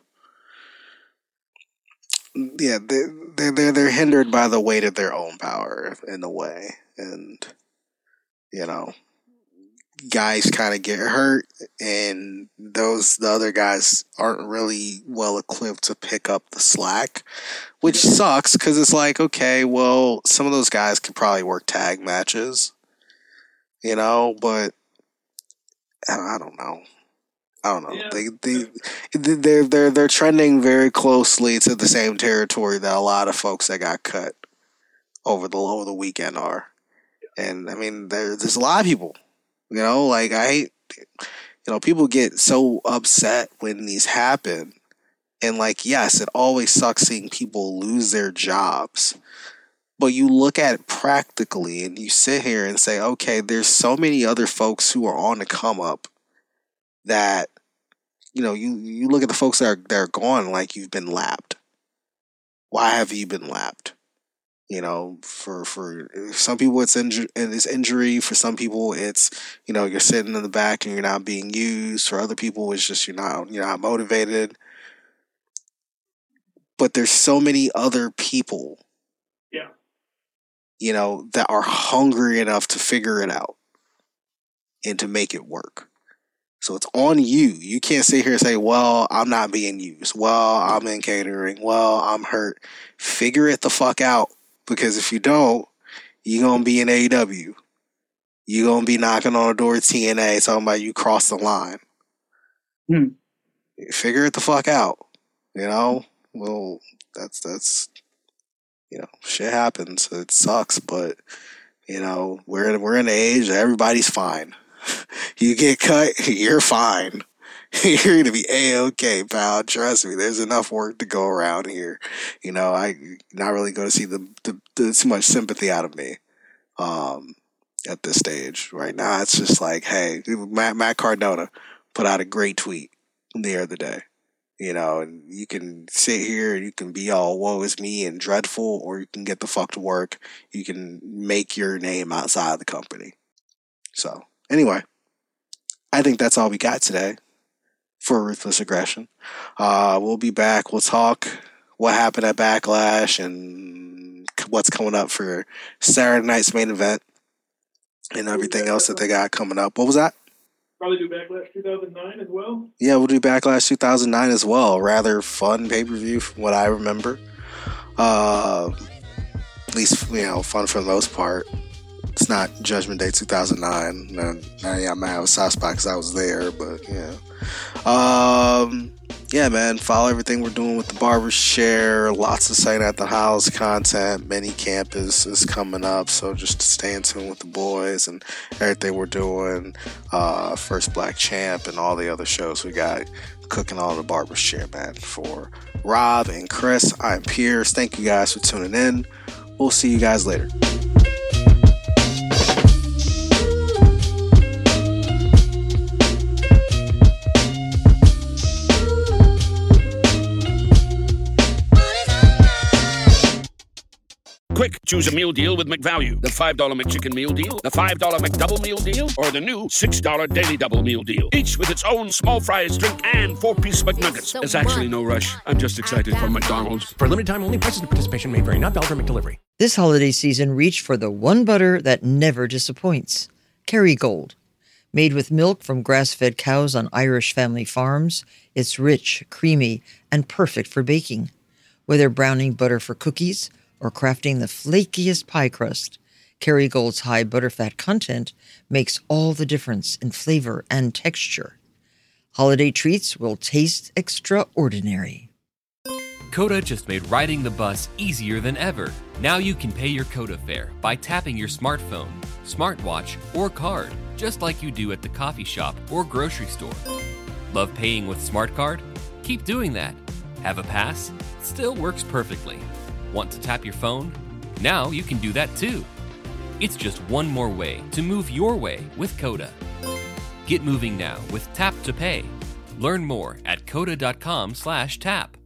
yeah, they they they're they're hindered by the weight of their own power in a way, and you know, guys kind of get hurt, and those the other guys aren't really well equipped to pick up the slack, which sucks because it's like, okay, well, some of those guys could probably work tag matches, you know, but I I don't know. I don't know. Yeah. They they they're they're they're trending very closely to the same territory that a lot of folks that got cut over the over the weekend are, and I mean there there's a lot of people, you know, like I hate, you know, people get so upset when these happen, and like yes, it always sucks seeing people lose their jobs. But you look at it practically and you sit here and say, okay, there's so many other folks who are on the come up that, you know, you, you look at the folks that are, that are gone like you've been lapped. Why have you been lapped? You know, for, for some people it's, inju- it's injury. For some people it's, you know, you're sitting in the back and you're not being used. For other people it's just you're not, you're not motivated. But there's so many other people, Yeah. you know, that are hungry enough to figure it out and to make it work. So it's on you. You can't sit here and say, well, I'm not being used. Well, I'm in catering. Well, I'm hurt. Figure it the fuck out. Because if you don't, you're going to be in A E W. You're going to be knocking on the door of T N A talking about you crossed the line. Hmm. Figure it the fuck out. You know? Well, that's, that's, you know, shit happens. It sucks, but, you know, we're in, we're in an age that everybody's fine. You get cut, you're fine. You're going to be A-okay, pal. Trust me, there's enough work to go around here. You know, I not really going to see the, the, the too much sympathy out of me um, at this stage. Right now, it's just like, hey, Matt, Matt Cardona put out a great tweet the other day. You know, and you can sit here and you can be all woe is me and dreadful, or you can get the fuck to work. You can make your name outside the company. So, anyway, I think that's all we got today for Ruthless Aggression. Uh, we'll be back. We'll talk what happened at Backlash and what's coming up for Saturday night's main event and everything else that they got coming up. What was that? Probably do Backlash two thousand nine as well. Yeah, we'll do Backlash two thousand nine as well. Rather fun pay-per-view from what I remember. Uh, at least, you know, fun for the most part. It's not Judgment Day two thousand nine. And, uh, yeah, I might have a soft spot because I was there, but yeah. Um, yeah, man, follow everything we're doing with the Barber Share. Lots of Saying at the House content. Mini Campus is coming up, so just stay in tune with the boys and everything we're doing. Uh, First Black Champ and all the other shows we got cooking on the Barber Share, man. For Rob and Chris, I'm Piers. Thank you guys for tuning in. We'll see you guys later. Quick, choose a meal deal with McValue. The five dollar McChicken meal deal, the five dollar McDouble meal deal, or the new six dollar Daily Double meal deal. Each with its own small fries, drink, and four-piece McNuggets. There's actually no rush. I'm just excited for McDonald's. For limited time only, prices and participation may vary. Not valid for McDelivery. This holiday season, reach for the one butter that never disappoints. Kerrygold. Made with milk from grass-fed cows on Irish family farms, it's rich, creamy, and perfect for baking. Whether browning butter for cookies or crafting the flakiest pie crust, Kerrygold's high butterfat content makes all the difference in flavor and texture. Holiday treats will taste extraordinary. Coda just made riding the bus easier than ever. Now you can pay your Coda fare by tapping your smartphone, smartwatch, or card, just like you do at the coffee shop or grocery store. Love paying with Smart Card? Keep doing that. Have a pass? Still works perfectly. Want to tap your phone? Now you can do that too. It's just one more way to move your way with Coda. Get moving now with Tap to Pay. Learn more at coda dot com slash tap.